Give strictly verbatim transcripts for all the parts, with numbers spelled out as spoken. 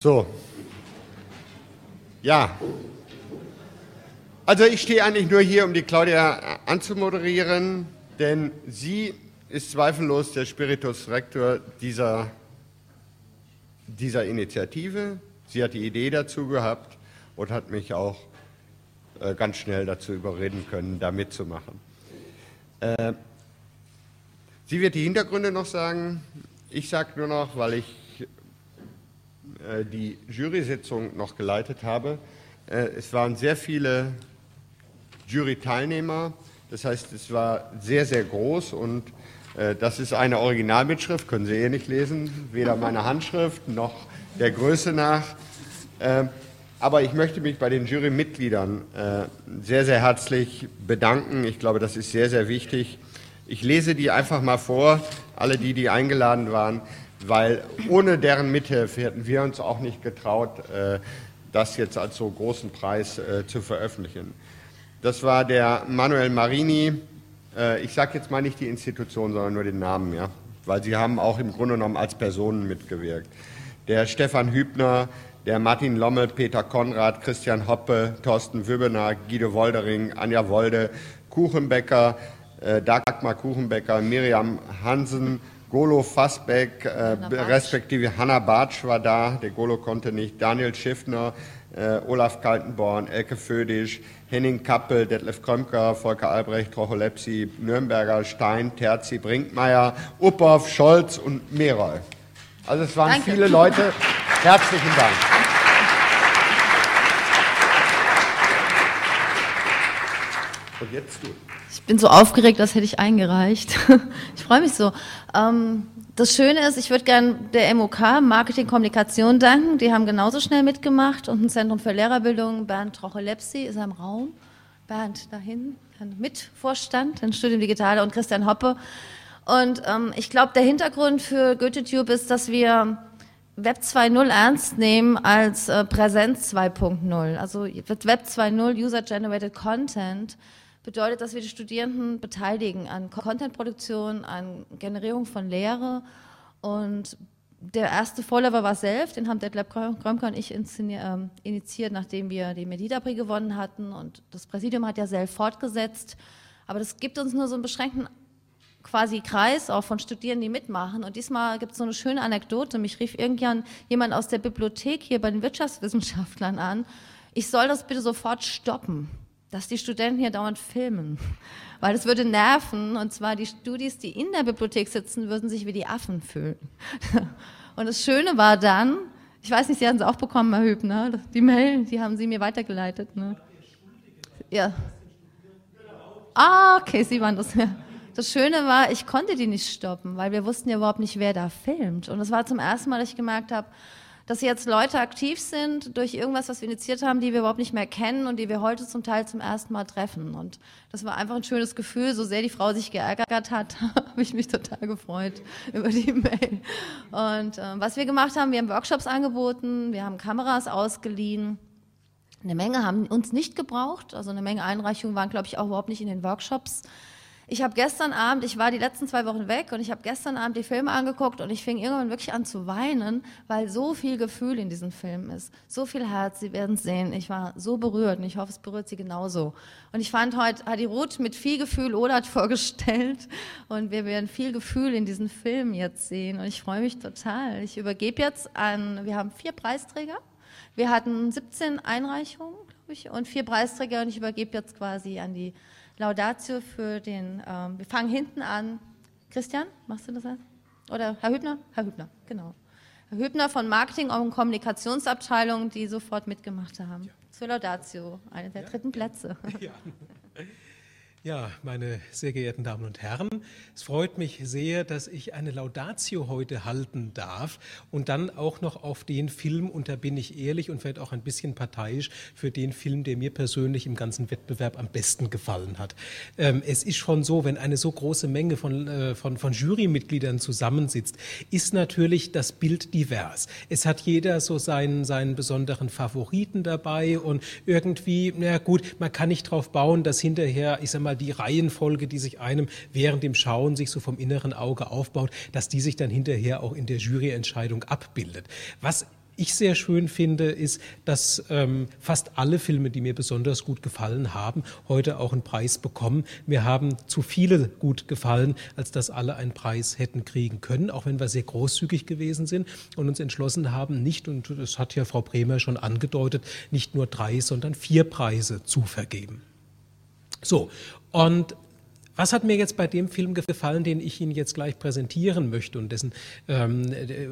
So, ja, also ich stehe eigentlich nur hier, um die Claudia anzumoderieren, denn sie ist zweifellos der Spiritus Rector dieser, dieser Initiative. Sie hat die Idee dazu gehabt und hat mich auch äh, ganz schnell dazu überreden können, da mitzumachen. Äh, sie wird die Hintergründe noch sagen. Ich sage nur noch, weil ich äh, die Jury-Sitzung noch geleitet habe, äh, es waren sehr viele Jury-Teilnehmer, das heißt, es war sehr, sehr groß und äh, das ist eine Originalmitschrift, können Sie eh nicht lesen, weder meine Handschrift noch der Größe nach. Äh, aber ich möchte mich bei den Jurymitgliedern äh, sehr, sehr herzlich bedanken. Ich glaube, das ist sehr, sehr wichtig. Ich lese die einfach mal vor, alle die, die eingeladen waren, weil ohne deren Mithilfe hätten wir uns auch nicht getraut, äh, das jetzt als so großen Preis äh, zu veröffentlichen. Das war der Manuel Marini, äh, ich sage jetzt mal nicht die Institution, sondern nur den Namen, ja, weil sie haben auch im Grunde genommen als Personen mitgewirkt. Der Stefan Hübner, der Martin Lommel, Peter Konrad, Christian Hoppe, Thorsten Wübbener, Guido Woldering, Anja Wolde, Kuchenbecker, äh, Dagmar Kuchenbecker, Miriam Hansen, Golo Fassbeck, äh, respektive Hanna Bartsch war da, der Golo konnte nicht, Daniel Schiffner, äh, Olaf Kaltenborn, Elke Födisch, Henning Kappel, Detlef Krömker, Volker Albrecht, Trocholepsi, Nürnberger, Stein, Terzi, Brinkmeier, Uphoff, Scholz und Meroll. Also es waren Danke. Viele Leute. Herzlichen Dank. Und jetzt du. Ich bin so aufgeregt, das hätte ich eingereicht. Ich freue mich so. Ähm, das Schöne ist, ich würde gerne der M O K, Marketing Kommunikation, danken. Die haben genauso schnell mitgemacht. Und ein Zentrum für Lehrerbildung, Bernd Trocholepsi ist er im Raum. Bernd dahin, Mitvorstand, ein Studium Digitale, und Christian Hoppe. Und ähm, ich glaube, der Hintergrund für GoetheTube ist, dass wir Web zwei Punkt null ernst nehmen als äh, Präsenz zwei Punkt null. Also Web zwei Punkt null, User-Generated Content, bedeutet, dass wir die Studierenden beteiligen an Contentproduktion, an Generierung von Lehre. Und der erste Vorläufer war Self, den haben Detlef Krömker und ich initiiert, nachdem wir die Medida-Prix gewonnen hatten. Und das Präsidium hat ja Self fortgesetzt. Aber das gibt uns nur so einen beschränkten quasi Kreis auch von Studierenden, die mitmachen. Und diesmal gibt es so eine schöne Anekdote. Mich rief irgendwann jemand aus der Bibliothek hier bei den Wirtschaftswissenschaftlern an. Ich soll das bitte sofort stoppen, dass die Studenten hier dauernd filmen, weil das würde nerven, und zwar die Studis, die in der Bibliothek sitzen, würden sich wie die Affen fühlen. Und das Schöne war dann, ich weiß nicht, Sie haben es auch bekommen, Herr Hübner, die Mail, die haben Sie mir weitergeleitet. Ne? Ja. Ah, okay, Sie waren das. Ja. Das Schöne war, ich konnte die nicht stoppen, weil wir wussten ja überhaupt nicht, wer da filmt. Und das war zum ersten Mal, dass ich gemerkt habe, dass jetzt Leute aktiv sind durch irgendwas, was wir initiiert haben, die wir überhaupt nicht mehr kennen und die wir heute zum Teil zum ersten Mal treffen. Und das war einfach ein schönes Gefühl. So sehr die Frau sich geärgert hat, habe ich mich total gefreut über die Mail. Und äh, was wir gemacht haben, wir haben Workshops angeboten, wir haben Kameras ausgeliehen. Eine Menge haben uns nicht gebraucht, also eine Menge Einreichungen waren, glaube ich, auch überhaupt nicht in den Workshops. Ich habe gestern Abend, ich war die letzten zwei Wochen weg und ich habe gestern Abend die Filme angeguckt und ich fing irgendwann wirklich an zu weinen, weil so viel Gefühl in diesen Filmen ist, so viel Herz, Sie werden es sehen. Ich war so berührt und ich hoffe, es berührt Sie genauso. Und ich fand, heute hat die Ruth mit viel Gefühl Odat vorgestellt und wir werden viel Gefühl in diesen Filmen jetzt sehen und ich freue mich total. Ich übergebe jetzt an, wir haben vier Preisträger, wir hatten siebzehn Einreichungen, glaube ich, und vier Preisträger und ich übergebe jetzt quasi an die Laudatio für den, ähm, wir fangen hinten an. Christian, machst du das? Oder Herr Hübner? Herr Hübner, genau. Herr Hübner von Marketing- und Kommunikationsabteilung, die sofort mitgemacht haben. Ja. Zur Laudatio, eine der ja. dritten Plätze. Ja. Ja, meine sehr geehrten Damen und Herren, es freut mich sehr, dass ich eine Laudatio heute halten darf und dann auch noch auf den Film, und da bin ich ehrlich und vielleicht auch ein bisschen parteiisch, für den Film, der mir persönlich im ganzen Wettbewerb am besten gefallen hat. Ähm, es ist schon so, wenn eine so große Menge von, äh, von, von Jurymitgliedern zusammensitzt, ist natürlich das Bild divers. Es hat jeder so seinen, seinen besonderen Favoriten dabei und irgendwie, na gut, man kann nicht drauf bauen, dass hinterher, ich sag mal, die Reihenfolge, die sich einem während dem Schauen sich so vom inneren Auge aufbaut, dass die sich dann hinterher auch in der Juryentscheidung abbildet. Was ich sehr schön finde, ist, dass ähm, fast alle Filme, die mir besonders gut gefallen haben, heute auch einen Preis bekommen. Mir haben zu viele gut gefallen, als dass alle einen Preis hätten kriegen können, auch wenn wir sehr großzügig gewesen sind und uns entschlossen haben, nicht, und das hat ja Frau Bremer schon angedeutet, nicht nur drei, sondern vier Preise zu vergeben. So, und was hat mir jetzt bei dem Film gefallen, den ich Ihnen jetzt gleich präsentieren möchte und dessen, ähm,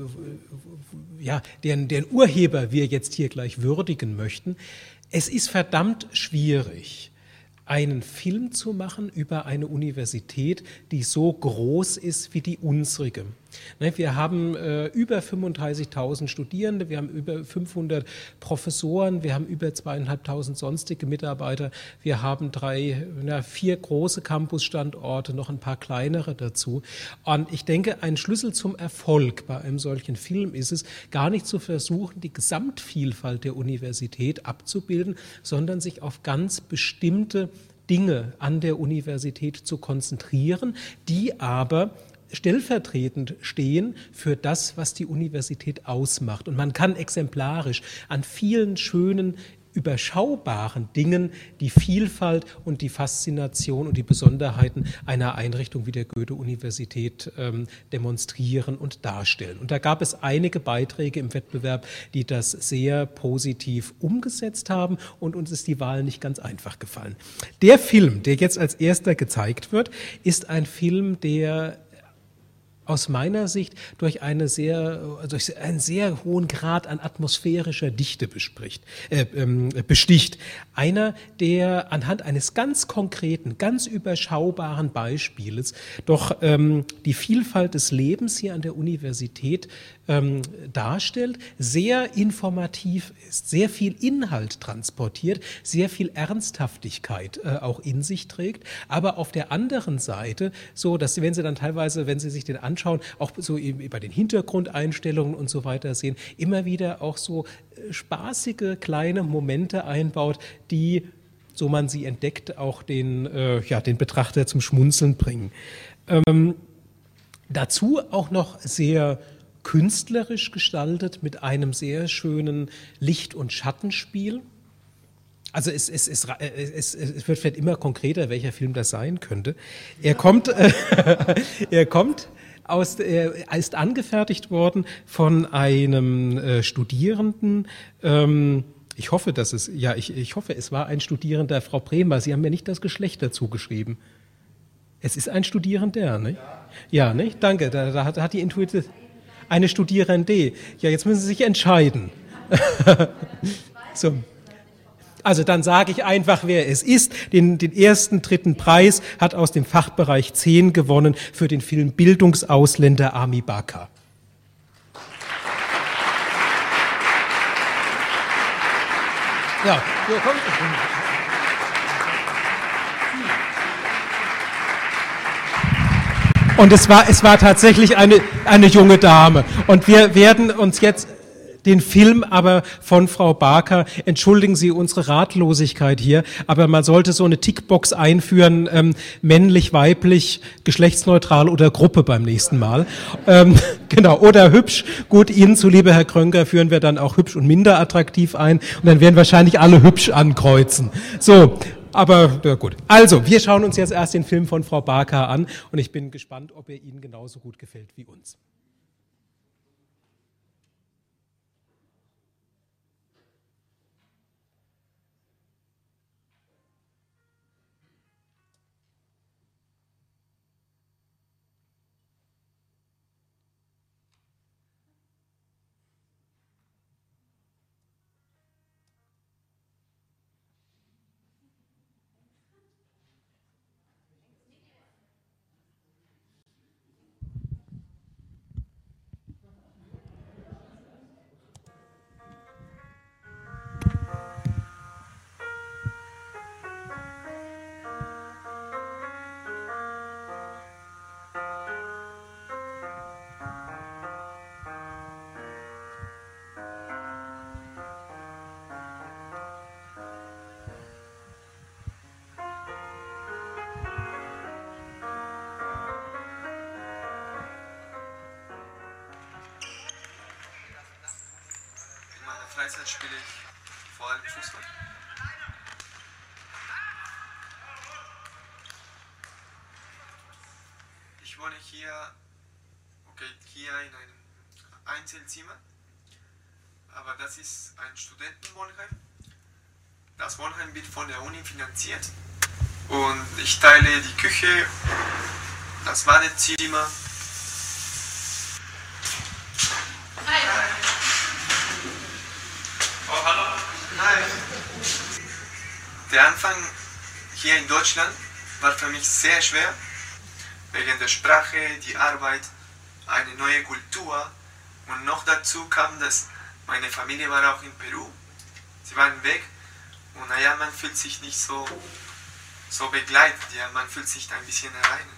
ja, deren, deren Urheber wir jetzt hier gleich würdigen möchten? Es ist verdammt schwierig, einen Film zu machen über eine Universität, die so groß ist wie die unsrige. Wir haben äh, über fünfunddreißigtausend Studierende, wir haben über fünfhundert Professoren, wir haben über zweieinhalbtausend sonstige Mitarbeiter, wir haben drei, na, vier große Campusstandorte, noch ein paar kleinere dazu. Und ich denke, ein Schlüssel zum Erfolg bei einem solchen Film ist es, gar nicht zu versuchen, die Gesamtvielfalt der Universität abzubilden, sondern sich auf ganz bestimmte Dinge an der Universität zu konzentrieren, die aber stellvertretend stehen für das, was die Universität ausmacht. Und man kann exemplarisch an vielen schönen, überschaubaren Dingen die Vielfalt und die Faszination und die Besonderheiten einer Einrichtung wie der Goethe-Universität ähm, demonstrieren und darstellen. Und da gab es einige Beiträge im Wettbewerb, die das sehr positiv umgesetzt haben, und uns ist die Wahl nicht ganz einfach gefallen. Der Film, der jetzt als erster gezeigt wird, ist ein Film, der aus meiner Sicht durch, eine sehr, durch einen sehr hohen Grad an atmosphärischer Dichte bespricht, äh, ähm, besticht. Einer, der anhand eines ganz konkreten, ganz überschaubaren Beispieles doch ähm, die Vielfalt des Lebens hier an der Universität ähm, darstellt, sehr informativ ist, sehr viel Inhalt transportiert, sehr viel Ernsthaftigkeit äh, auch in sich trägt, aber auf der anderen Seite so, dass wenn Sie dann teilweise, wenn Sie sich den anschauen, auch so bei den Hintergrundeinstellungen und so weiter sehen, immer wieder auch so spaßige kleine Momente einbaut, die, so man sie entdeckt, auch den, äh, ja, den Betrachter zum Schmunzeln bringen. Ähm, dazu auch noch sehr künstlerisch gestaltet mit einem sehr schönen Licht- und Schattenspiel. Also es, es, es, es, es wird vielleicht immer konkreter, welcher Film das sein könnte. Er kommt, äh, er kommt aus, er ist angefertigt worden von einem äh, Studierenden. Ähm, ich hoffe, dass es, ja, ich, ich hoffe, es war ein Studierender, Frau Bremer. Sie haben mir nicht das Geschlecht dazu geschrieben. Es ist ein Studierender, nicht? Ja, nicht? Danke. Da, da, hat, da hat die Intuition eine Studierende. Ja, jetzt müssen Sie sich entscheiden. So. Also dann sage ich einfach, wer es ist. Den, den ersten, dritten Preis hat aus dem Fachbereich zehn gewonnen für den Film Bildungsausländer Ami Baka. Ja, so kommt es. Und es war, es war tatsächlich eine, eine junge Dame. Und wir werden uns jetzt den Film aber von Frau Barker, entschuldigen Sie unsere Ratlosigkeit hier, aber man sollte so eine Tickbox einführen, ähm, männlich, weiblich, geschlechtsneutral oder Gruppe beim nächsten Mal. Ähm, genau, oder hübsch. Gut, Ihnen zuliebe, Herr Krönker, führen wir dann auch hübsch und minder attraktiv ein und dann werden wahrscheinlich alle hübsch ankreuzen. So, aber ja, gut. Also, wir schauen uns jetzt erst den Film von Frau Barker an und ich bin gespannt, ob er Ihnen genauso gut gefällt wie uns. Freizeit spiele ich vor allem Fußball. Ich wohne hier, okay, hier in einem Einzelzimmer, aber das ist ein Studentenwohnheim. Das Wohnheim wird von der Uni finanziert und ich teile die Küche, das Badezimmer. Hi. Hi. Oh, hallo. Hi. Der Anfang hier in Deutschland war für mich sehr schwer, wegen der Sprache, die Arbeit, eine neue Kultur und noch dazu kam, dass meine Familie war auch in Peru. Sie waren weg und naja, man fühlt sich nicht so, so begleitet, ja, man fühlt sich ein bisschen alleine.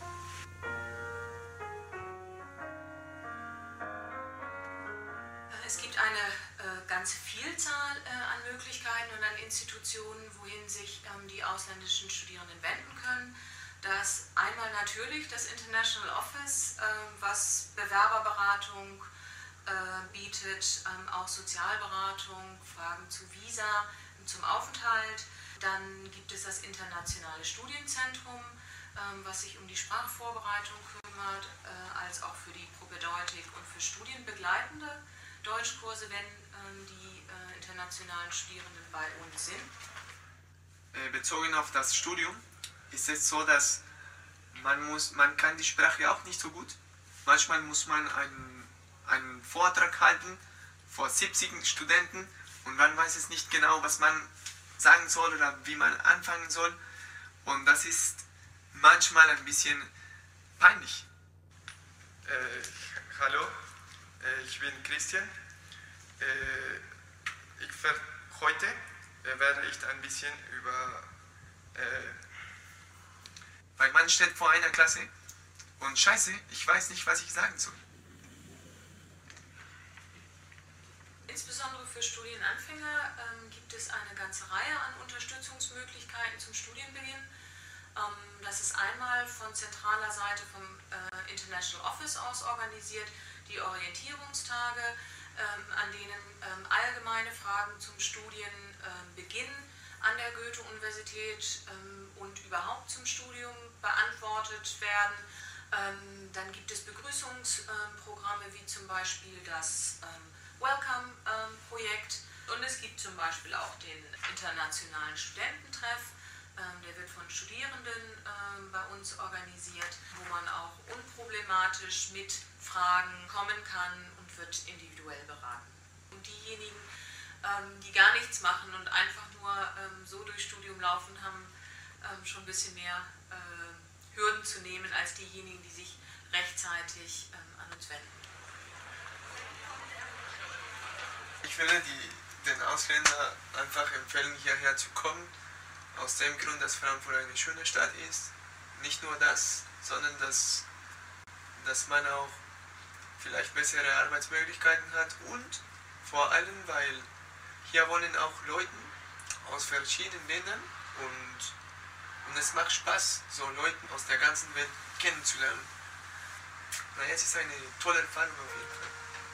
Es gibt eine äh, ganze Vielzahl äh, an Möglichkeiten und an Institutionen, wohin sich ähm, die ausländischen Studierenden wenden können. Das einmal natürlich das International Office, äh, was Bewerberberatung äh, bietet, ähm, auch Sozialberatung, Fragen zu Visa, zum Aufenthalt. Dann gibt es das Internationale Studienzentrum, ähm, was sich um die Sprachvorbereitung kümmert, äh, als auch für die Propedeutik und für studienbegleitende Deutschkurse, wenn ähm, die äh, internationalen Studierenden bei uns sind. Äh, bezogen auf das Studium ist es so, dass man, muss, man kann die Sprache auch nicht so gut. Manchmal muss man einen, einen Vortrag halten vor siebzig Studenten und man weiß es nicht genau, was man sagen soll oder wie man anfangen soll. Und das ist manchmal ein bisschen peinlich. Äh, hallo, äh, ich bin Christian. Äh, ich ver heute äh, werde ich ein bisschen über... Äh, weil man steht vor einer Klasse und scheiße, ich weiß nicht, was ich sagen soll. Insbesondere für Studienanfänger ähm, gibt es eine ganze Reihe an Unterstützungsmöglichkeiten zum Studienbeginn. Ähm, das ist einmal von zentraler Seite vom äh, International Office aus organisiert, die Orientierungstage, ähm, an denen ähm, allgemeine Fragen zum Studienbeginn äh, an der Goethe-Universität ähm, und überhaupt zum Studium beantwortet werden. Ähm, dann gibt es Begrüßungsprogramme wie zum Beispiel das ähm, Welcome-Projekt ähm, und es gibt zum Beispiel auch den internationalen Studententreff, ähm, der wird von Studierenden ähm, bei uns organisiert, wo man auch unproblematisch mit Fragen kommen kann und wird individuell beraten. Und diejenigen, ähm, die gar nichts machen und einfach nur ähm, so durchs Studium laufen, haben ähm, schon ein bisschen mehr äh, Hürden zu nehmen als diejenigen, die sich rechtzeitig ähm, an uns wenden. Ich würde die, den Ausländern einfach empfehlen, hierher zu kommen, aus dem Grund, dass Frankfurt eine schöne Stadt ist. Nicht nur das, sondern dass, dass man auch vielleicht bessere Arbeitsmöglichkeiten hat und vor allem, weil hier wohnen auch Leute aus verschiedenen Ländern und, und es macht Spaß, so Leute aus der ganzen Welt kennenzulernen. Naja, es ist eine tolle Erfahrung auf jeden Fall.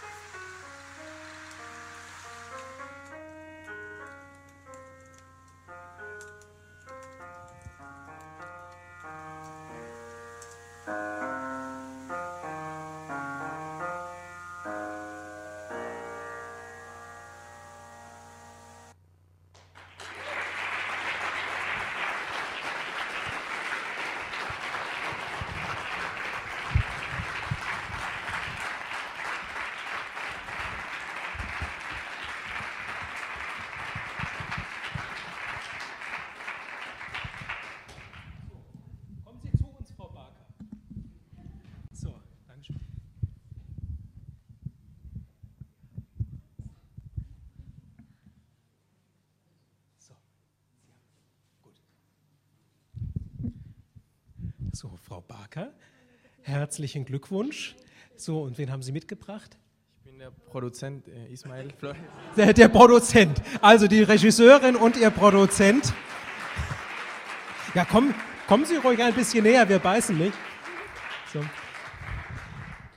So, Frau Barker, herzlichen Glückwunsch. So, und wen haben Sie mitgebracht? Ich bin der Produzent äh, Ismail Flores. Der, der Produzent, also die Regisseurin und Ihr Produzent. Ja, komm, kommen Sie ruhig ein bisschen näher, wir beißen nicht. So.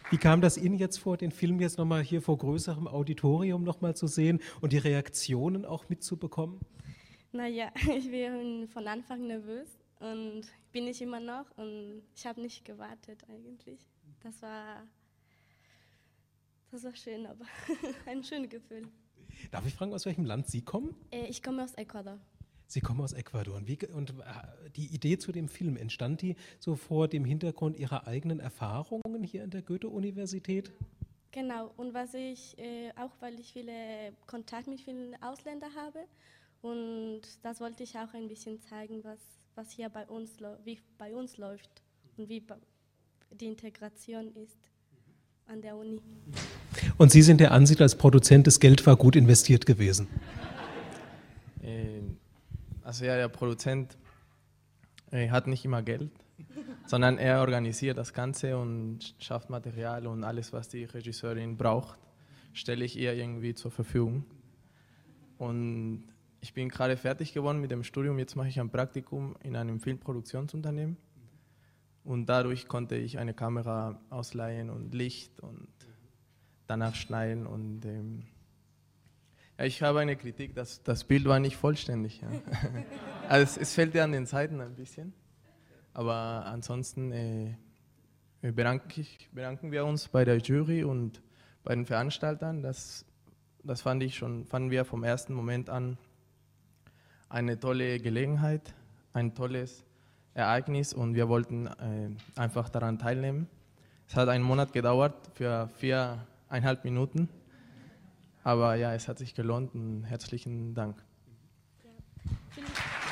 Wie kam das Ihnen jetzt vor, den Film jetzt nochmal hier vor größerem Auditorium nochmal zu sehen und die Reaktionen auch mitzubekommen? Naja, ich bin von Anfang nervös und bin ich immer noch und ich habe nicht gewartet eigentlich. Das war, das war schön, aber ein schönes Gefühl. Darf ich fragen, aus welchem Land Sie kommen? Ich komme aus Ecuador. Sie kommen aus Ecuador. Und, wie, und die Idee zu dem Film, entstand die so vor dem Hintergrund Ihrer eigenen Erfahrungen hier an der Goethe-Universität? Genau, und was ich, äh, auch weil ich viele Kontakt mit vielen Ausländern habe, und das wollte ich auch ein bisschen zeigen, was, was hier bei uns, wie bei uns läuft und wie die Integration ist an der Uni. Und Sie sind der Ansicht, als Produzent, das Geld war gut investiert gewesen? Äh, also ja, der Produzent äh, hat nicht immer Geld, sondern er organisiert das Ganze und schafft Material und alles, was die Regisseurin braucht, stelle ich ihr irgendwie zur Verfügung. Und ich bin gerade fertig geworden mit dem Studium, jetzt mache ich ein Praktikum in einem Filmproduktionsunternehmen und dadurch konnte ich eine Kamera ausleihen und Licht und danach schneiden und ähm, ja, ich habe eine Kritik, dass das Bild war nicht vollständig. Ja. Also es, es fehlt ja an den Seiten ein bisschen, aber ansonsten äh, bedanke ich, bedanken wir uns bei der Jury und bei den Veranstaltern. Das, das fand ich schon, fanden wir vom ersten Moment an eine tolle Gelegenheit, ein tolles Ereignis und wir wollten äh, einfach daran teilnehmen. Es hat einen Monat gedauert für viereinhalb Minuten, aber ja, es hat sich gelohnt und herzlichen Dank. Ja.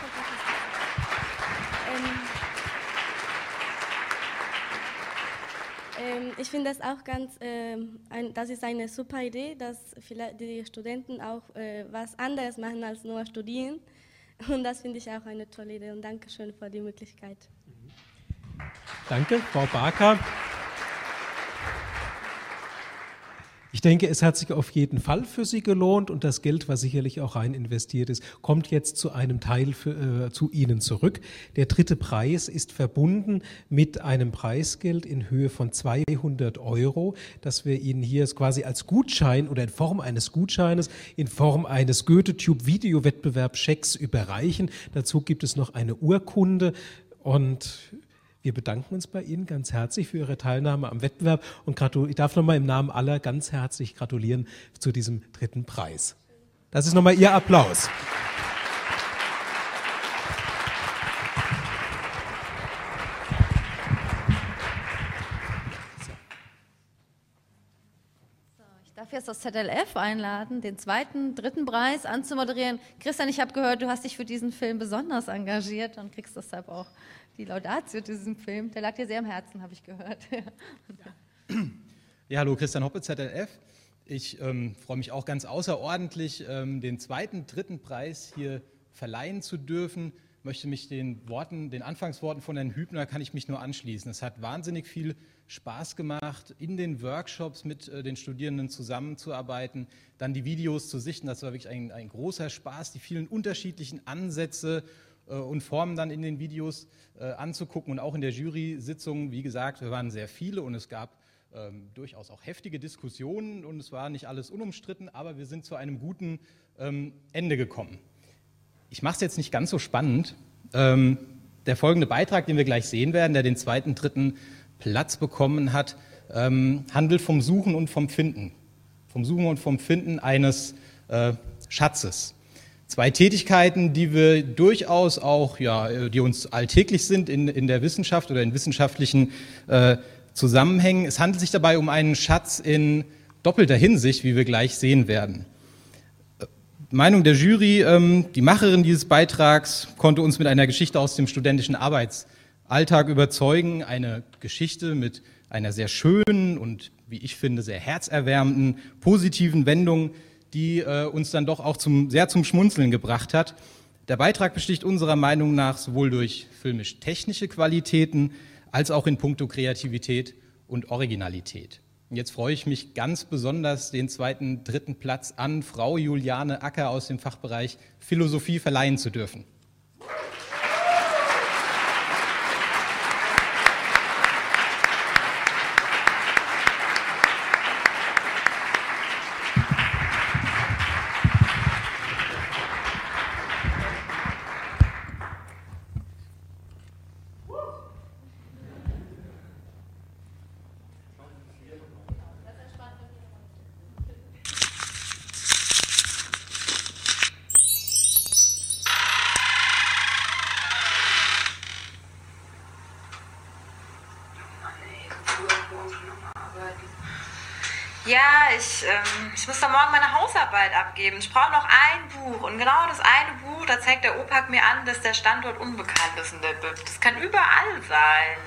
Ähm, ich finde das auch ganz, ähm, ein, das ist eine super Idee, dass vielleicht die Studenten auch äh, was anderes machen als nur studieren. Und das finde ich auch eine tolle Idee und danke schön für die Möglichkeit. Danke, Frau Barker. Ich denke, es hat sich auf jeden Fall für Sie gelohnt und das Geld, was sicherlich auch rein investiert ist, kommt jetzt zu einem Teil für, äh, zu Ihnen zurück. Der dritte Preis ist verbunden mit einem Preisgeld in Höhe von zweihundert Euro, das wir Ihnen hier quasi als Gutschein oder in Form eines Gutscheines, in Form eines Goethe-Tube-Videowettbewerb-Schecks überreichen. Dazu gibt es noch eine Urkunde und wir bedanken uns bei Ihnen ganz herzlich für Ihre Teilnahme am Wettbewerb und ich darf nochmal im Namen aller ganz herzlich gratulieren zu diesem dritten Preis. Das ist nochmal Ihr Applaus. Ich darf jetzt das Z L F einladen, den zweiten, dritten Preis anzumoderieren. Christian, ich habe gehört, du hast dich für diesen Film besonders engagiert und kriegst deshalb auch die Laudatio zu diesem Film. Der lag dir sehr am Herzen, habe ich gehört. Ja, hallo, Christian Hoppe, Z L F. Ich ähm, freue mich auch ganz außerordentlich, ähm, den zweiten, dritten Preis hier verleihen zu dürfen. Ich möchte mich den Worten, den Anfangsworten von Herrn Hübner kann ich mich nur anschließen. Es hat wahnsinnig viel Spaß gemacht, in den Workshops mit äh, den Studierenden zusammenzuarbeiten, dann die Videos zu sichten. Das war wirklich ein, ein großer Spaß, die vielen unterschiedlichen Ansätze äh, und Formen dann in den Videos äh, anzugucken und auch in der Jury-Sitzung. Wie gesagt, wir waren sehr viele und es gab ähm, durchaus auch heftige Diskussionen und es war nicht alles unumstritten, aber wir sind zu einem guten ähm, Ende gekommen. Ich mache es jetzt nicht ganz so spannend. Ähm, der folgende Beitrag, den wir gleich sehen werden, der den zweiten, dritten Platz bekommen hat, ähm, handelt vom Suchen und vom Finden. Vom Suchen und vom Finden eines äh, Schatzes. Zwei Tätigkeiten, die wir durchaus auch, ja, die uns alltäglich sind in, in der Wissenschaft oder in wissenschaftlichen äh, Zusammenhängen. Es handelt sich dabei um einen Schatz in doppelter Hinsicht, wie wir gleich sehen werden. Meinung der Jury, ähm, die Macherin dieses Beitrags konnte uns mit einer Geschichte aus dem studentischen Arbeitsalltag überzeugen. Eine Geschichte mit einer sehr schönen und, wie ich finde, sehr herzerwärmenden, positiven Wendung, die äh, uns dann doch auch zum, sehr zum Schmunzeln gebracht hat. Der Beitrag besticht unserer Meinung nach sowohl durch filmisch-technische Qualitäten als auch in puncto Kreativität und Originalität. Jetzt freue ich mich ganz besonders, den zweiten, dritten Platz an Frau Juliane Acker aus dem Fachbereich Philosophie verleihen zu dürfen. Auto nochmal arbeiten. Ja, ich, ähm, ich muss da morgen meine Hausarbeit abgeben. Ich brauche noch ein Buch. Und genau das eine Buch, da zeigt der Opak mir an, dass der Standort unbekannt ist in der B I P. Das kann überall sein.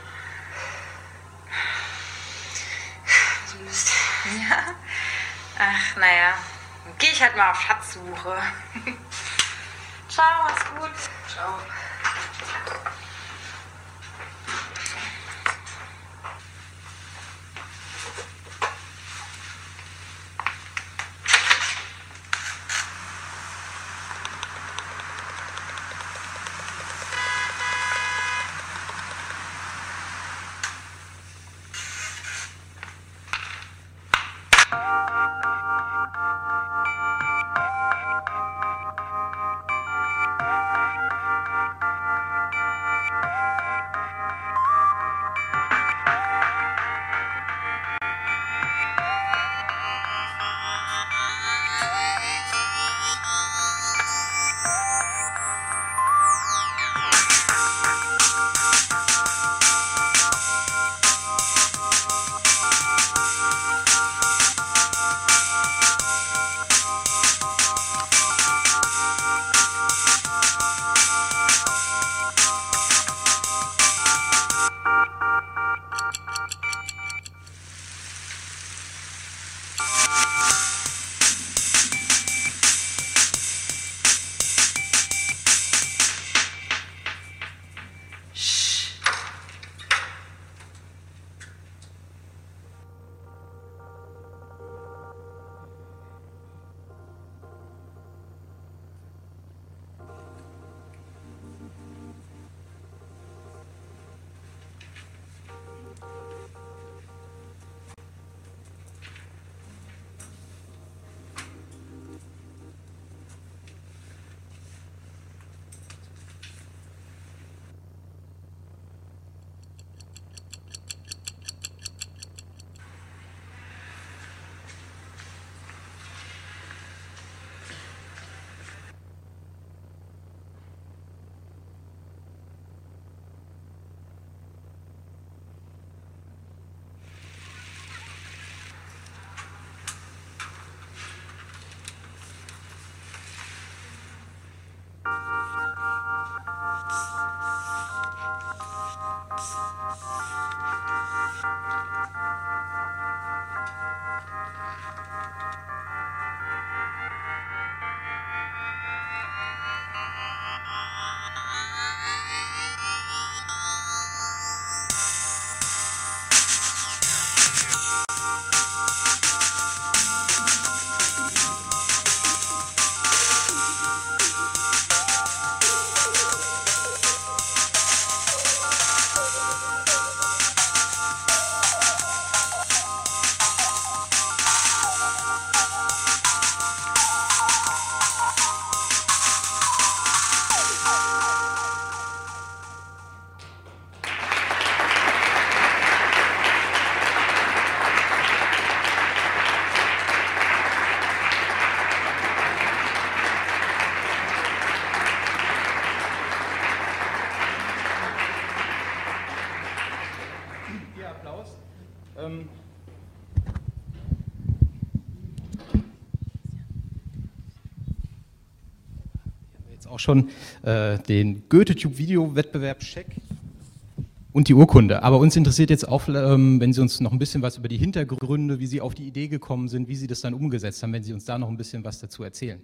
So Mist. Ja? Ach, naja. Dann gehe ich halt mal auf Schatzsuche. Ciao, mach's gut. Ciao. Ähm jetzt auch schon äh, den Goethe-Tube-Video-Wettbewerb-Check und die Urkunde. Aber uns interessiert jetzt auch, ähm, wenn Sie uns noch ein bisschen was über die Hintergründe, wie Sie auf die Idee gekommen sind, wie Sie das dann umgesetzt haben, wenn Sie uns da noch ein bisschen was dazu erzählen.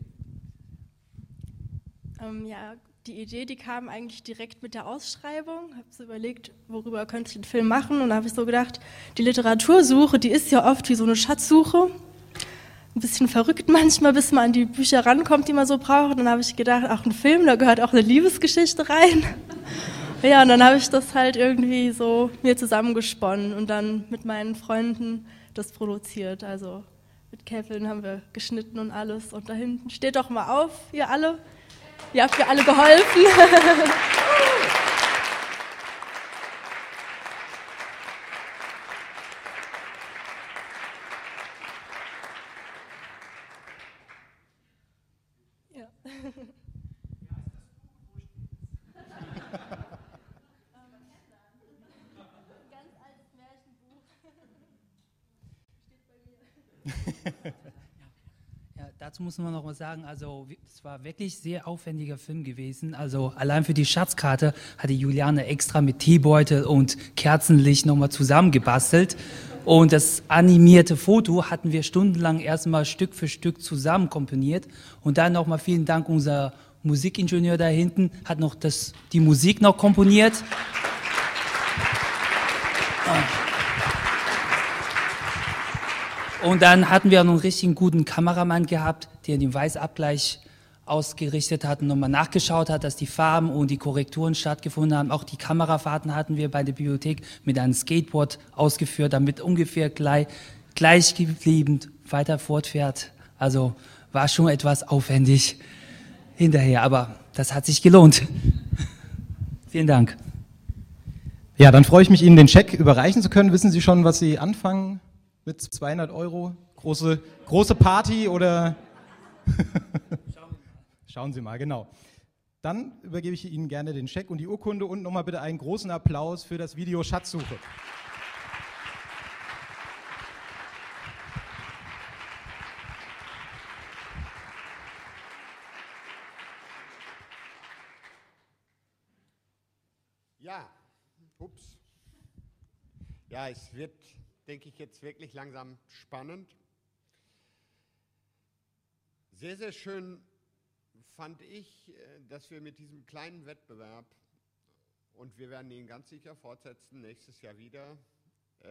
Ähm, ja, die Idee, die kam eigentlich direkt mit der Ausschreibung. Ich habe so überlegt, worüber könnte ich einen Film machen, und da habe ich so gedacht, die Literatursuche, die ist ja oft wie so eine Schatzsuche. Ein bisschen verrückt manchmal, bis man an die Bücher rankommt, die man so braucht. Und dann habe ich gedacht, ach, ein Film, da gehört auch eine Liebesgeschichte rein. Ja, und dann habe ich das halt irgendwie so mir zusammengesponnen und dann mit meinen Freunden das produziert. Also mit Kevin haben wir geschnitten und alles. Und da hinten steht doch mal auf, ihr alle. Ihr habt mir alle geholfen. Ja. Ganz altes Märchenbuch. Ja, dazu muss man noch mal sagen, also es war wirklich sehr aufwendiger Film gewesen. Also allein für die Schatzkarte hatte Juliane extra mit Teebeutel und Kerzenlicht nochmal zusammengebastelt. Und das animierte Foto hatten wir stundenlang erstmal Stück für Stück zusammen komponiert. Und dann nochmal vielen Dank, unser Musikingenieur da hinten hat noch das, die Musik noch komponiert. Und dann hatten wir noch einen richtigen guten Kameramann gehabt, der den Weißabgleich ausgerichtet hat und nochmal nachgeschaut hat, dass die Farben und die Korrekturen stattgefunden haben. Auch die Kamerafahrten hatten wir bei der Bibliothek mit einem Skateboard ausgeführt, damit ungefähr gleich, gleich geblieben weiter fortfährt. Also war schon etwas aufwendig hinterher, aber das hat sich gelohnt. Vielen Dank. Ja, dann freue ich mich, Ihnen den Scheck überreichen zu können. Wissen Sie schon, was Sie anfangen mit zweihundert Euro? Große, große Party oder? Schauen Sie mal, genau. Dann übergebe ich Ihnen gerne den Scheck und die Urkunde und nochmal bitte einen großen Applaus für das Video Schatzsuche. Ja, ups. Ja, es wird, denke ich, jetzt wirklich langsam spannend. Sehr, sehr schön fand ich, dass wir mit diesem kleinen Wettbewerb, und wir werden ihn ganz sicher fortsetzen, nächstes Jahr wieder, äh,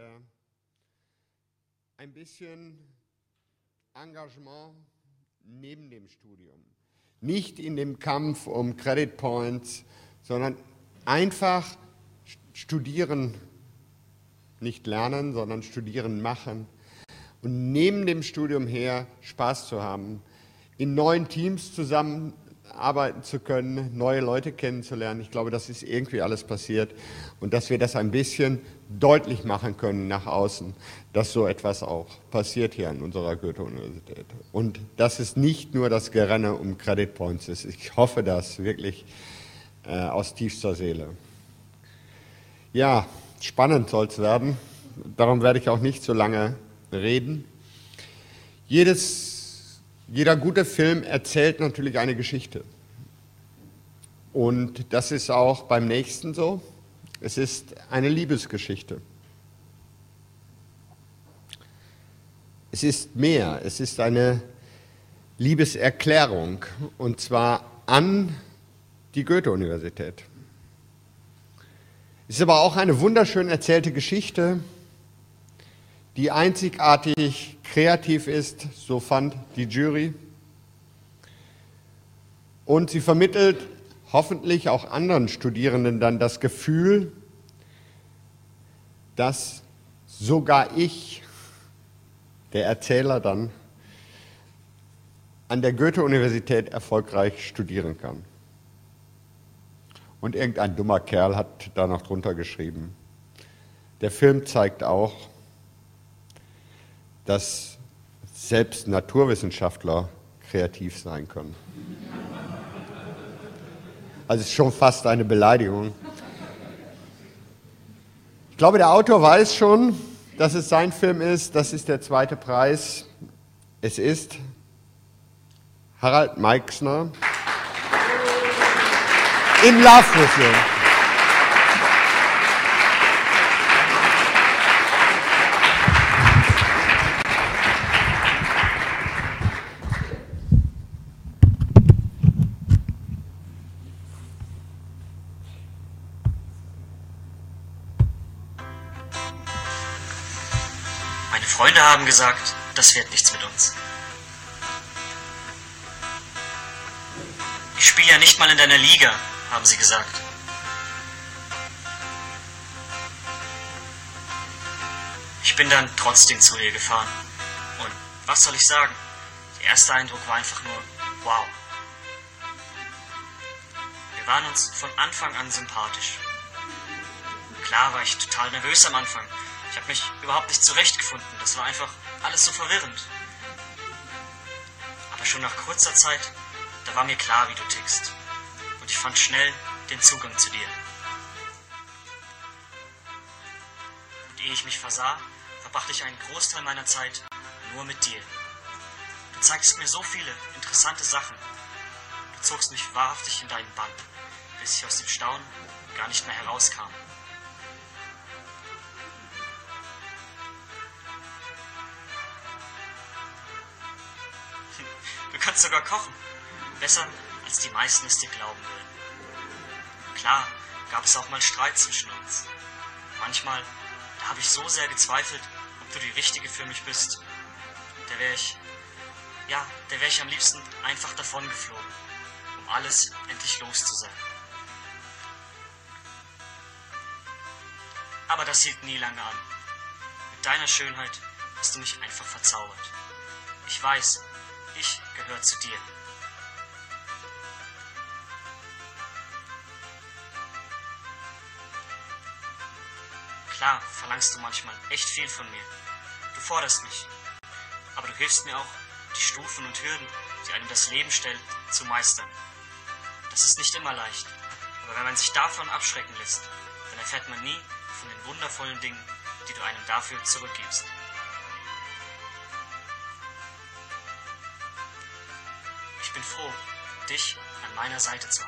ein bisschen Engagement neben dem Studium. Nicht in dem Kampf um Credit Points, sondern einfach studieren, nicht lernen, sondern studieren machen und neben dem Studium her Spaß zu haben, in neuen Teams zusammenarbeiten zu können, neue Leute kennenzulernen. Ich glaube, das ist irgendwie alles passiert und dass wir das ein bisschen deutlich machen können nach außen, dass so etwas auch passiert hier an unserer Goethe-Universität. Und dass es nicht nur das Gerenne um Credit Points ist. Ich hoffe das wirklich äh, aus tiefster Seele. Ja, spannend soll es werden. Darum werde ich auch nicht so lange reden. Jedes Jeder gute Film erzählt natürlich eine Geschichte. Und das ist auch beim nächsten so. Es ist eine Liebesgeschichte. Es ist mehr. Es ist eine Liebeserklärung. Und zwar an die Goethe-Universität. Es ist aber auch eine wunderschön erzählte Geschichte, die einzigartig kreativ ist, so fand die Jury. Und sie vermittelt hoffentlich auch anderen Studierenden dann das Gefühl, dass sogar ich, der Erzähler dann, an der Goethe-Universität erfolgreich studieren kann. Und irgendein dummer Kerl hat da noch drunter geschrieben. Der Film zeigt auch, dass selbst Naturwissenschaftler kreativ sein können. Also es ist schon fast eine Beleidigung. Ich glaube, der Autor weiß schon, dass es sein Film ist. Das ist der zweite Preis. Es ist Harald Meixner in Love with You. Freunde haben gesagt, das wird nichts mit uns. Ich spiele ja nicht mal in deiner Liga, haben sie gesagt. Ich bin dann trotzdem zu ihr gefahren. Und was soll ich sagen? Der erste Eindruck war einfach nur wow. Wir waren uns von Anfang an sympathisch. Klar war ich total nervös am Anfang. Ich habe mich überhaupt nicht zurechtgefunden. Das war einfach alles so verwirrend. Aber schon nach kurzer Zeit, da war mir klar, wie du tickst. Und ich fand schnell den Zugang zu dir. Und ehe ich mich versah, verbrachte ich einen Großteil meiner Zeit nur mit dir. Du zeigtest mir so viele interessante Sachen. Du zogst mich wahrhaftig in deinen Bann, bis ich aus dem Staunen gar nicht mehr herauskam. Du kannst sogar kochen. Besser, als die meisten es dir glauben würden. Klar, gab es auch mal Streit zwischen uns. Manchmal, da habe ich so sehr gezweifelt, ob du die Richtige für mich bist. Da wäre ich, ja, da wäre ich am liebsten einfach davon geflogen, um alles endlich los zu sein. Aber das hielt nie lange an. Mit deiner Schönheit hast du mich einfach verzaubert. Ich weiß, ich gehöre zu dir. Klar, verlangst du manchmal echt viel von mir. Du forderst mich. Aber du hilfst mir auch, die Stufen und Hürden, die einem das Leben stellt, zu meistern. Das ist nicht immer leicht. Aber wenn man sich davon abschrecken lässt, dann erfährt man nie von den wundervollen Dingen, die du einem dafür zurückgibst. Ich bin froh, dich an meiner Seite zu haben.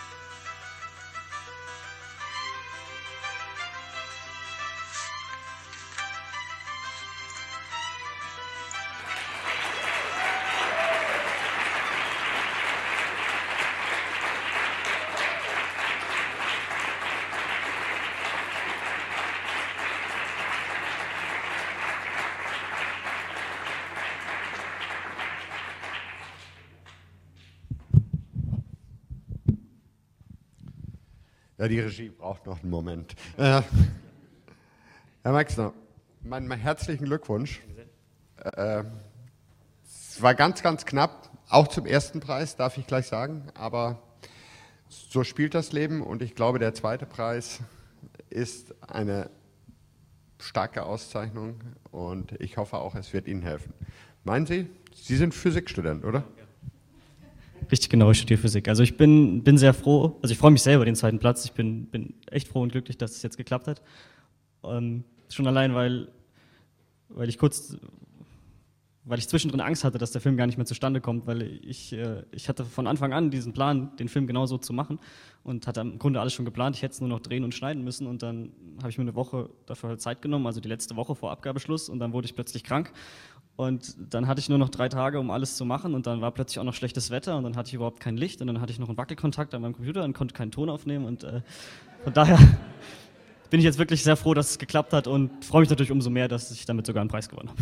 Ja, die Regie braucht noch einen Moment. Äh, Herr Meixner, mein, mein herzlichen Glückwunsch. Äh, es war ganz, ganz knapp, auch zum ersten Preis, darf ich gleich sagen, aber so spielt das Leben und ich glaube, der zweite Preis ist eine starke Auszeichnung und ich hoffe auch, es wird Ihnen helfen. Meinen Sie, Sie sind Physikstudent, oder? Richtig, genau, ich studiere Physik. Also ich bin, bin sehr froh, also ich freue mich sehr über den zweiten Platz. Ich bin, bin echt froh und glücklich, dass es jetzt geklappt hat. Ähm, schon allein, weil, weil ich kurz, weil ich zwischendrin Angst hatte, dass der Film gar nicht mehr zustande kommt, weil ich, äh, ich hatte von Anfang an diesen Plan, den Film genauso zu machen und hatte im Grunde alles schon geplant. Ich hätte es nur noch drehen und schneiden müssen und dann habe ich mir eine Woche dafür halt Zeit genommen, also die letzte Woche vor Abgabeschluss und dann wurde ich plötzlich krank. Und dann hatte ich nur noch drei Tage, um alles zu machen und dann war plötzlich auch noch schlechtes Wetter und dann hatte ich überhaupt kein Licht und dann hatte ich noch einen Wackelkontakt an meinem Computer und konnte keinen Ton aufnehmen und äh, von daher bin ich jetzt wirklich sehr froh, dass es geklappt hat und freue mich natürlich umso mehr, dass ich damit sogar einen Preis gewonnen habe.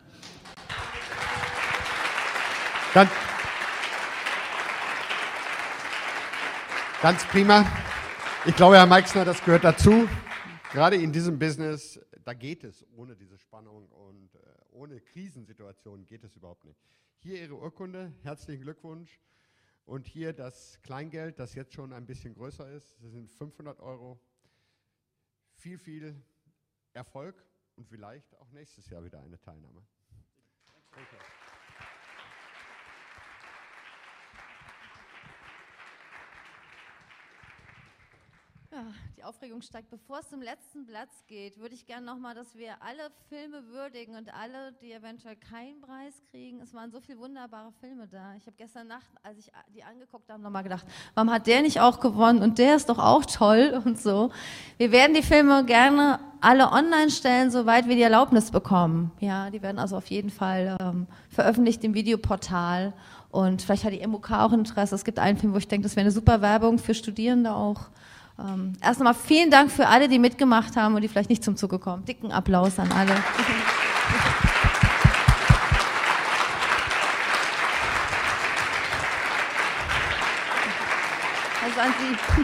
Ganz, ganz prima. Ich glaube, Herr Meixner, das gehört dazu. Gerade in diesem Business, da geht es ohne diese Spannung und äh, ohne Krisensituationen geht es überhaupt nicht. Hier Ihre Urkunde, herzlichen Glückwunsch. Und hier das Kleingeld, das jetzt schon ein bisschen größer ist, das sind fünfhundert Euro. Viel, viel Erfolg und vielleicht auch nächstes Jahr wieder eine Teilnahme. Danke. Ja, die Aufregung steigt. Bevor es zum letzten Platz geht, würde ich gerne nochmal, dass wir alle Filme würdigen und alle, die eventuell keinen Preis kriegen. Es waren so viele wunderbare Filme da. Ich habe gestern Nacht, als ich die angeguckt habe, nochmal gedacht, warum hat der nicht auch gewonnen und der ist doch auch toll und so. Wir werden die Filme gerne alle online stellen, soweit wir die Erlaubnis bekommen. Ja, die werden also auf jeden Fall ähm, veröffentlicht im Videoportal und vielleicht hat die M U K auch Interesse. Es gibt einen Film, wo ich denke, das wäre eine super Werbung für Studierende auch. Ähm, erst einmal vielen Dank für alle, die mitgemacht haben und die vielleicht nicht zum Zuge kommen. Dicken Applaus an alle. Also an Sie.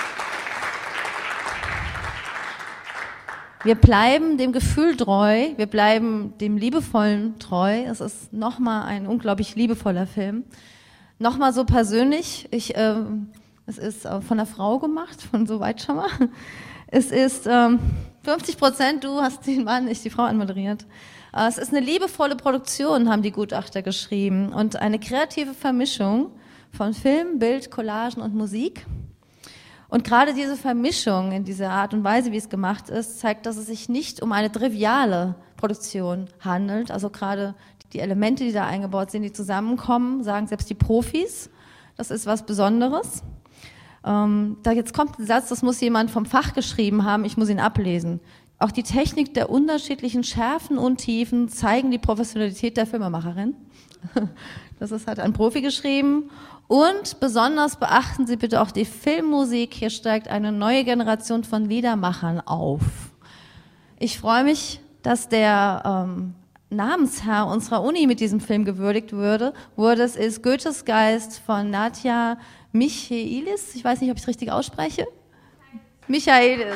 Wir bleiben dem Gefühl treu, wir bleiben dem Liebevollen treu. Es ist nochmal ein unglaublich liebevoller Film. Nochmal so persönlich, ich... Ähm, Es ist äh, von einer Frau gemacht, von soweit schon mal. Es ist ähm, fünfzig Prozent, du hast den Mann, ich die Frau anmoderiert. Äh, es ist eine liebevolle Produktion, haben die Gutachter geschrieben. Und eine kreative Vermischung von Film, Bild, Collagen und Musik. Und gerade diese Vermischung in dieser Art und Weise, wie es gemacht ist, zeigt, dass es sich nicht um eine triviale Produktion handelt. Also gerade die Elemente, die da eingebaut sind, die zusammenkommen, sagen selbst die Profis, das ist was Besonderes. Ähm, da jetzt kommt ein Satz, das muss jemand vom Fach geschrieben haben, ich muss ihn ablesen. Auch die Technik der unterschiedlichen Schärfen und Tiefen zeigen die Professionalität der Filmemacherin. Das ist halt ein Profi geschrieben. Und besonders beachten Sie bitte auch die Filmmusik. Hier steigt eine neue Generation von Liedermachern auf. Ich freue mich, dass der ähm, Namensherr unserer Uni mit diesem Film gewürdigt wurde. wurde. Es ist Goethes Geist von Nadja Michaelis. Ich weiß nicht, ob ich es richtig ausspreche. Michaelis.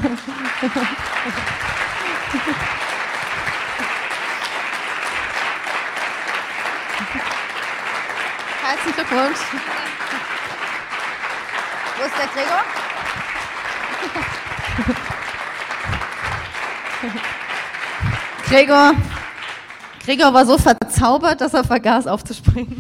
Herzlichen Glückwunsch. Wo ist der Gregor? Gregor, Gregor war so verzaubert, dass er vergaß aufzuspringen.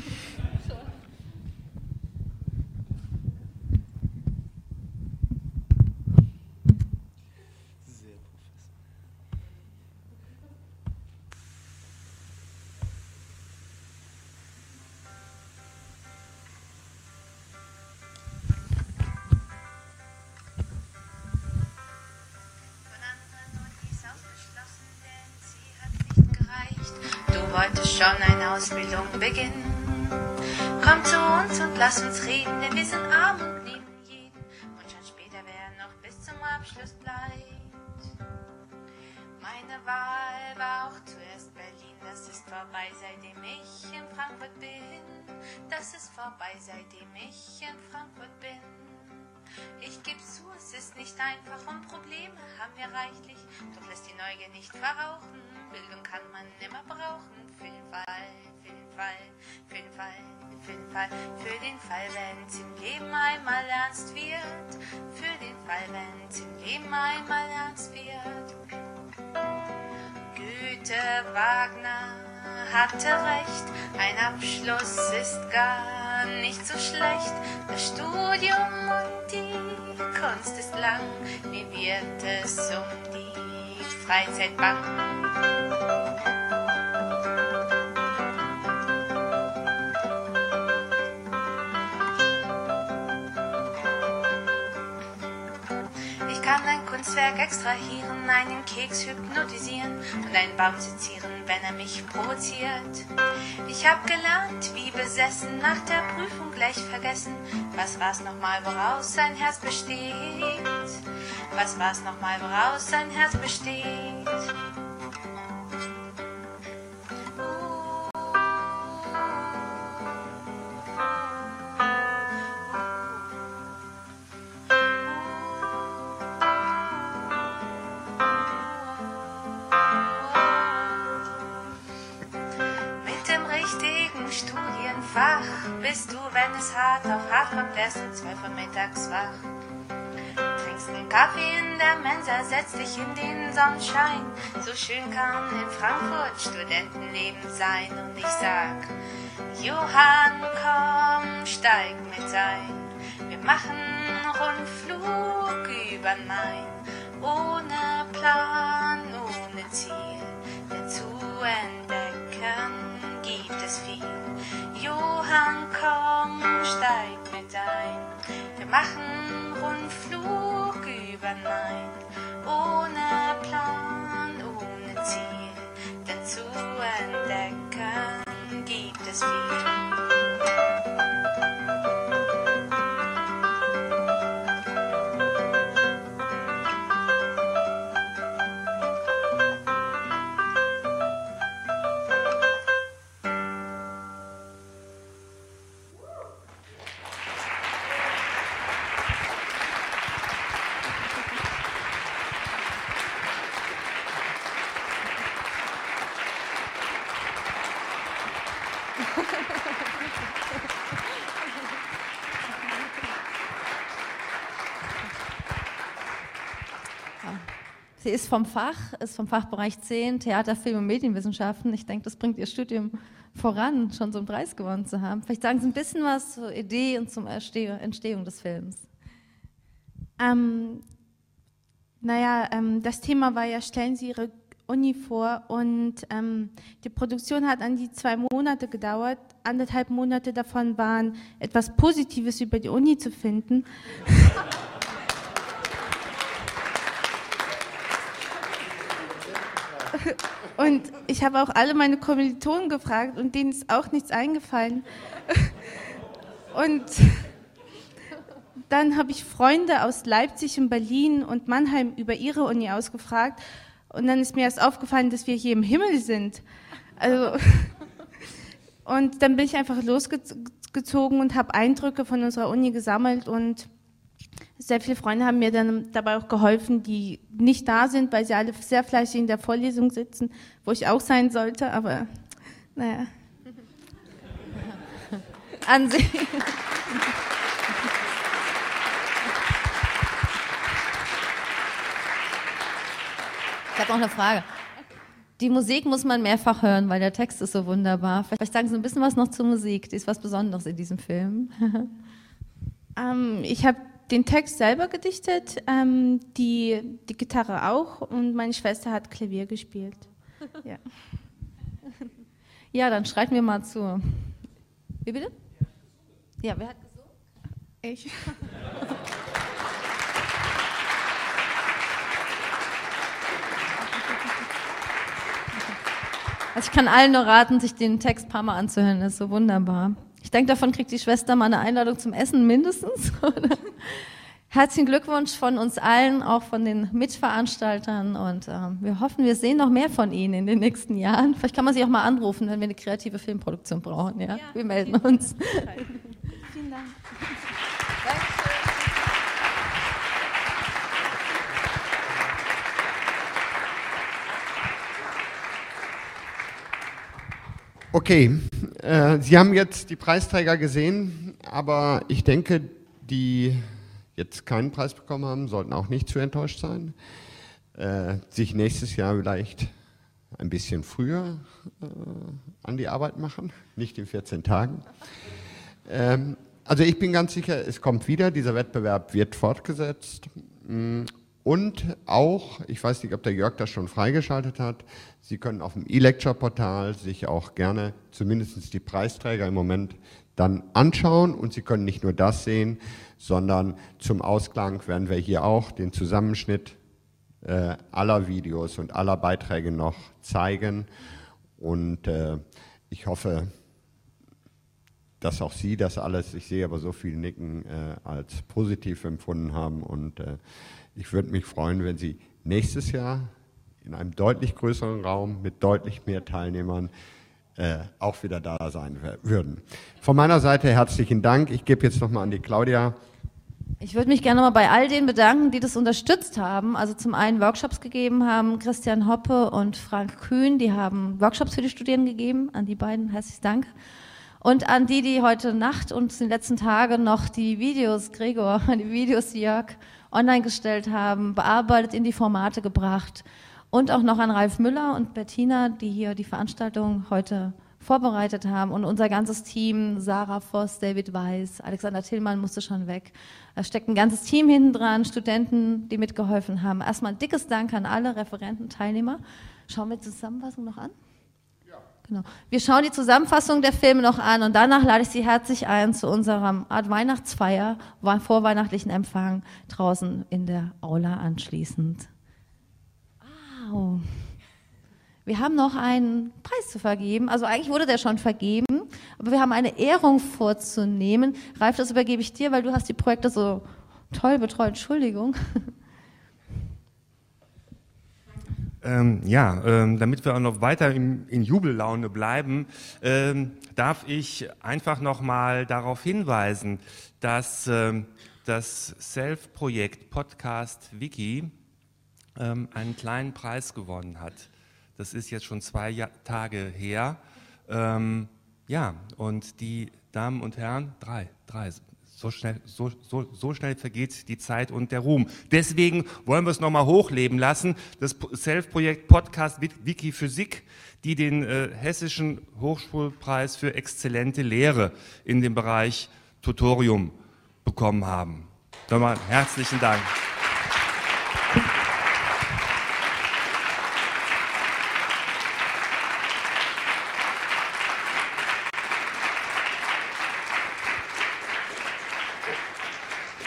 Schon eine Ausbildung beginnen. Komm zu uns und lass uns reden, denn wir sind arm und lieben jeden. Und schon später, wer noch bis zum Abschluss bleibt. Meine Wahl war auch zuerst Berlin. Das ist vorbei, seitdem ich in Frankfurt bin. Das ist vorbei, seitdem ich in Frankfurt bin. Ich gebe zu, es ist nicht einfach und Probleme haben wir reichlich. Doch lässt die Neugier nicht verrauchen. Bildung kann man immer brauchen. Für den Fall, für den Fall, für den Fall, für den Fall, für den Fall, wenn es im Leben einmal ernst wird. Für den Fall, wenn es im Leben einmal ernst wird. Goethe, Wagner hatte recht. Ein Abschluss ist gar nicht so schlecht. Das Studium und die Kunst ist lang. Mir wird es um die Freizeit bang. Ich kann ein Kunstwerk extrahieren, einen Keks hypnotisieren und einen Baum sezieren, wenn er mich provoziert. Ich hab gelernt, wie besessen, nach der Prüfung gleich vergessen. Was war's nochmal, woraus sein Herz besteht? Was war's nochmal, woraus sein Herz besteht? Studienfach bist du, wenn es hart auf hart kommt, erst um zwölf Uhr mittags wach. Trinkst einen Kaffee in der Mensa, setzt dich in den Sonnenschein. So schön kann in Frankfurt Studentenleben sein. Und ich sag, Johann, komm, steig mit ein. Wir machen Rundflug über den Main. Ohne Plan, ohne Ziel, denn zu entdecken gibt es viel. Johann, komm, steig mit ein. Wir machen Rundflug über den Main. Ohne Plan, ohne Ziel, denn zu entdecken gibt es viel. Sie ist vom Fach, ist vom Fachbereich zehn, Theater, Film und Medienwissenschaften. Ich denke, das bringt ihr Studium voran, schon so einen Preis gewonnen zu haben. Vielleicht sagen Sie ein bisschen was zur Idee und zur Entstehung des Films. Ähm, naja, ähm, das Thema war ja, stellen Sie Ihre Uni vor und ähm, die Produktion hat an die zwei Monate gedauert. Anderthalb Monate davon waren etwas Positives über die Uni zu finden. Und ich habe auch alle meine Kommilitonen gefragt und denen ist auch nichts eingefallen. Und dann habe ich Freunde aus Leipzig und Berlin und Mannheim über ihre Uni ausgefragt. Und dann ist mir erst aufgefallen, dass wir hier im Himmel sind. Also, und dann bin ich einfach losgezogen und habe Eindrücke von unserer Uni gesammelt. Und sehr viele Freunde haben mir dann dabei auch geholfen, die nicht da sind, weil sie alle sehr fleißig in der Vorlesung sitzen, wo ich auch sein sollte. Aber naja. An sich. Ich habe noch eine Frage. Die Musik muss man mehrfach hören, weil der Text ist so wunderbar. Vielleicht sagen Sie ein bisschen was noch zur Musik. Die ist was Besonderes in diesem Film. ähm, ich habe den Text selber gedichtet, ähm, die, die Gitarre auch und meine Schwester hat Klavier gespielt. Ja, ja, dann schreiten wir mal zu. Wie bitte? Ja, wer hat gesungen? Ich. Also ich kann allen nur raten, sich den Text ein paar Mal anzuhören, das ist so wunderbar. Ich denke, davon kriegt die Schwester mal eine Einladung zum Essen mindestens. Herzlichen Glückwunsch von uns allen, auch von den Mitveranstaltern und äh, wir hoffen, wir sehen noch mehr von Ihnen in den nächsten Jahren. Vielleicht kann man Sie auch mal anrufen, wenn wir eine kreative Filmproduktion brauchen. Ja? Ja, wir melden uns. Vielen Dank. Okay, äh, Sie haben jetzt die Preisträger gesehen, aber ich denke, die jetzt keinen Preis bekommen haben, sollten auch nicht zu enttäuscht sein. Äh, sich nächstes Jahr vielleicht ein bisschen früher äh, an die Arbeit machen, nicht in vierzehn Tagen. Ähm, also ich bin ganz sicher, es kommt wieder, dieser Wettbewerb wird fortgesetzt. Und auch, ich weiß nicht, ob der Jörg das schon freigeschaltet hat, Sie können auf dem E-Lecture-Portal sich auch gerne zumindest die Preisträger im Moment dann anschauen und Sie können nicht nur das sehen, sondern zum Ausklang werden wir hier auch den Zusammenschnitt äh, aller Videos und aller Beiträge noch zeigen und äh, ich hoffe, dass auch Sie das alles, ich sehe aber so viel Nicken, äh, als positiv empfunden haben und äh, ich würde mich freuen, wenn Sie nächstes Jahr in einem deutlich größeren Raum mit deutlich mehr Teilnehmern äh, auch wieder da sein würden. Von meiner Seite herzlichen Dank. Ich gebe jetzt nochmal an die Claudia. Ich würde mich gerne mal bei all denen bedanken, die das unterstützt haben. Also zum einen Workshops gegeben haben, Christian Hoppe und Frank Kühn, die haben Workshops für die Studierenden gegeben. An die beiden herzlichen Dank. Und an die, die heute Nacht und in den letzten Tagen noch die Videos, Gregor, die Videos Jörg, online gestellt haben, bearbeitet, in die Formate gebracht. Und auch noch an Ralf Müller und Bettina, die hier die Veranstaltung heute vorbereitet haben. Und unser ganzes Team, Sarah Voss, David Weiß, Alexander Tillmann musste schon weg. Da steckt ein ganzes Team hinten dran, Studenten, die mitgeholfen haben. Erstmal ein dickes Dank an alle Referenten, Teilnehmer. Schauen wir die Zusammenfassung noch an? Genau. Wir schauen die Zusammenfassung der Filme noch an und danach lade ich Sie herzlich ein zu unserer Art Weihnachtsfeier, vorweihnachtlichen Empfang draußen in der Aula anschließend. Wow. Wir haben noch einen Preis zu vergeben, also eigentlich wurde der schon vergeben, aber wir haben eine Ehrung vorzunehmen. Ralf, das übergebe ich dir, weil du hast die Projekte so toll betreut. Entschuldigung. Ähm, ja, ähm, damit wir auch noch weiter in, in Jubellaune bleiben, ähm, darf ich einfach nochmal darauf hinweisen, dass ähm, das Self-Projekt Podcast Wiki ähm, einen kleinen Preis gewonnen hat. Das ist jetzt schon zwei Jahr, Tage her. Ähm, ja, und die Damen und Herren, drei, drei, so schnell, so, so, so schnell vergeht die Zeit und der Ruhm. Deswegen wollen wir es nochmal hochleben lassen. Das Self-Projekt Podcast Wiki Physik, die den äh, Hessischen Hochschulpreis für exzellente Lehre in dem Bereich Tutorium bekommen haben. Nochmal herzlichen Dank.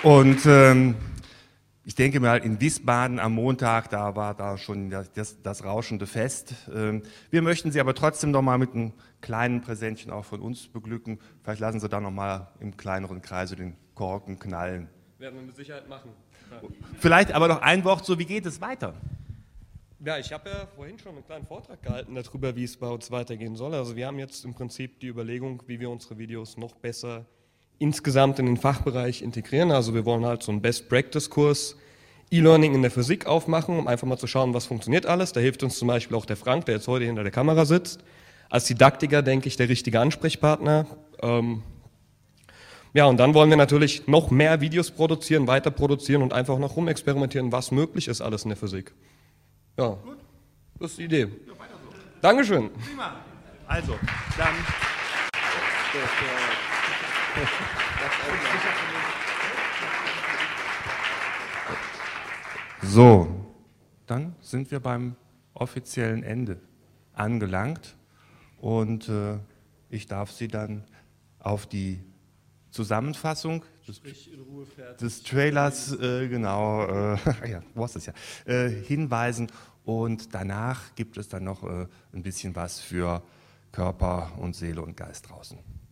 Und ähm, ich denke mal, in Wiesbaden am Montag, da war da schon das, das, das rauschende Fest. Ähm, wir möchten Sie aber trotzdem noch mal mit einem kleinen Präsentchen auch von uns beglücken. Vielleicht lassen Sie da noch mal im kleineren Kreise den Korken knallen. Werden wir mit Sicherheit machen. Ja. Vielleicht aber noch ein Wort, so wie geht es weiter? Ja, ich habe ja vorhin schon einen kleinen Vortrag gehalten darüber, wie es bei uns weitergehen soll. Also wir haben jetzt im Prinzip die Überlegung, wie wir unsere Videos noch besser insgesamt in den Fachbereich integrieren. Also wir wollen halt so einen Best-Practice-Kurs E-Learning in der Physik aufmachen, um einfach mal zu schauen, was funktioniert alles. Da hilft uns zum Beispiel auch der Frank, der jetzt heute hinter der Kamera sitzt. Als Didaktiker, denke ich, der richtige Ansprechpartner. Ähm ja, und dann wollen wir natürlich noch mehr Videos produzieren, weiter produzieren und einfach noch rumexperimentieren, was möglich ist alles in der Physik. Ja, gut. Das ist die Idee. Ja, weiter so. Dankeschön. Prima. Also, dann... So, dann sind wir beim offiziellen Ende angelangt und äh, ich darf Sie dann auf die Zusammenfassung des, des Trailers, äh, genau, äh, ja, wo ist das ja, äh, hinweisen und danach gibt es dann noch äh, ein bisschen was für Körper und Seele und Geist draußen.